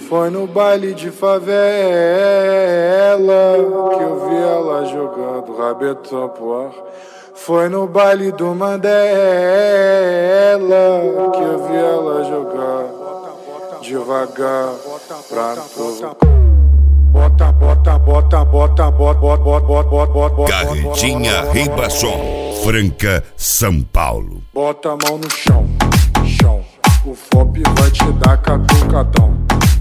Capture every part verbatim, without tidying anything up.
Foi no baile de favela que eu vi ela jogando rabetão pro ar. Foi no baile do Mandela que eu vi ela jogar devagar pra provocar. Bota, bota, bota, bota, bota, bota, bota, bota, bota, bota. Carretinha Ribasson, Franca, São Paulo. Bota a mão no chão, chão. O F O P vai te dar catucadão.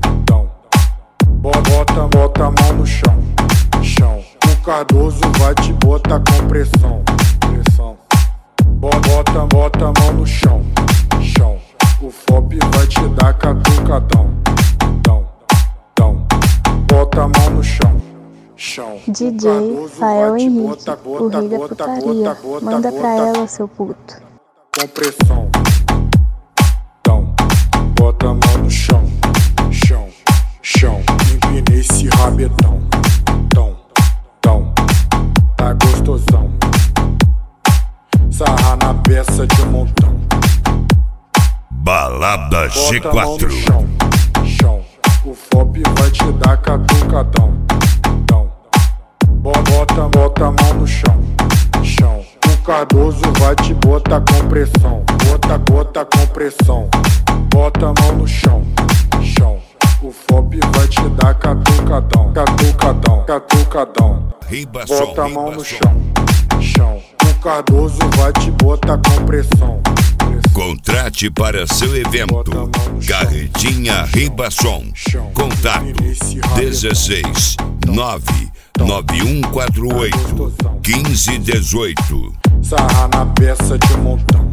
Bota, bota a mão no chão, chão. O Cardoso vai te botar com pressão, pressão. Bota, bota a mão no chão, chão. O F O P vai te dar catucadão, dão, dão. Bota a mão no chão, chão. D J Fael Henrique, o rei da putaria. Manda pra ela, seu puto. Com pressão, dão. Bota a mão no chão, chão, chão. Empina esse rabetão, tão, tão. Tá gostosão. Sarra na peça de um montão. Balada G Bota a mão quatro. no chão, chão. O F O P vai te dar catucadão, tão. Bota, bota a mão no chão, chão. O Cardoso vai te botar com pressão. Bota, bota com pressão. Bota a mão no chão, chão. O F O P vai te dar catucadão, catucadão, catucadão. Ribasson, Bota a mão no Ribasson. chão, chão. O Cardoso vai te botar com pressão. Contrate para seu evento. Carretinha Ribasson. Contato dezesseis nove nove um quatro oito um cinco um oito. Sarra na peça de um montão.